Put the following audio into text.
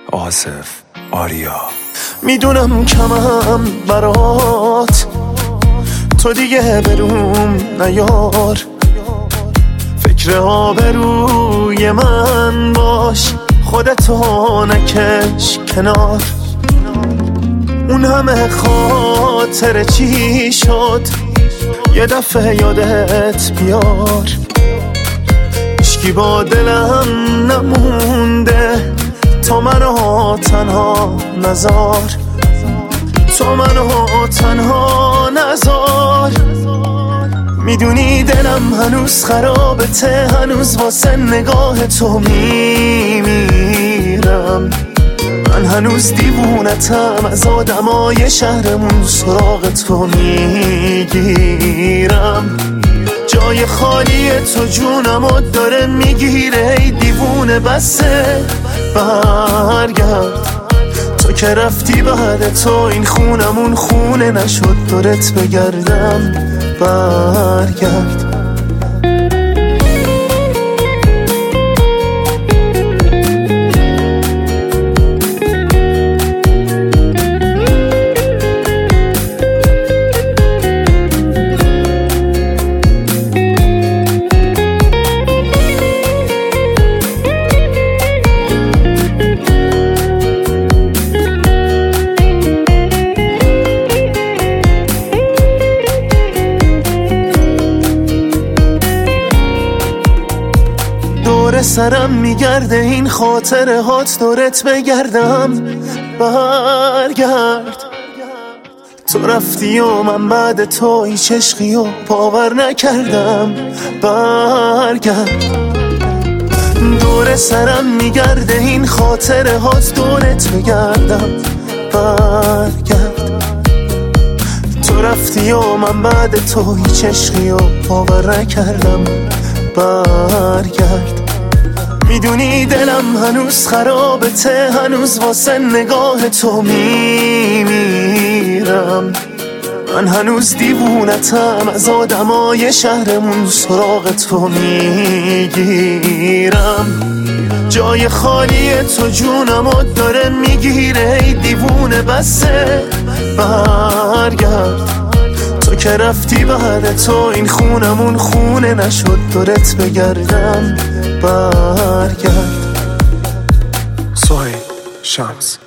آصف آریا. میدونم کمم برات، تو دیگه بروم نیار، فکر آبروی من باش، خودتو نکش کنار. اون همه خاطر چی شد یه دفعه یادت بیار. عشقی با دلم نمونده، تو منو تنها نذار، تو منو تنها نذار. میدونی دلم هنوز خرابته، هنوز واسه نگاه تو میمیرم. من هنوز دیوونتم، از آدمای شهرمون سراغ تو میگیرم. جای خالی تو جونمو داره میگیره، ای دیوونه بسه برگرد. تو که رفتی بعد تو این خونمون خونه نشد، دورت بگردم برگرد. دور سرم میگرده این خاطره هات، دورت بگردم برگرد. تو رفتی و من بعد تو هیچ عشقی و باور نکردم برگرد. دور سرم میگرده این خاطره هات، دورت بگردم برگرد. تو رفتی و من بعد تو هیچ عشقی و باور نکردم برگرد. میدونی دلم هنوز خرابته، هنوز واسه نگاه تو میمیرم. من هنوز دیوونتم، از آدمای شهرمون سراغ تو میگیرم. جای خالی تو جونمو داره میگیره، ای دیوونه بسه برگرد. تو که رفتی بعد تو این خونمون خونه نشد، دورت بگردم برگرد. سهیل شمس.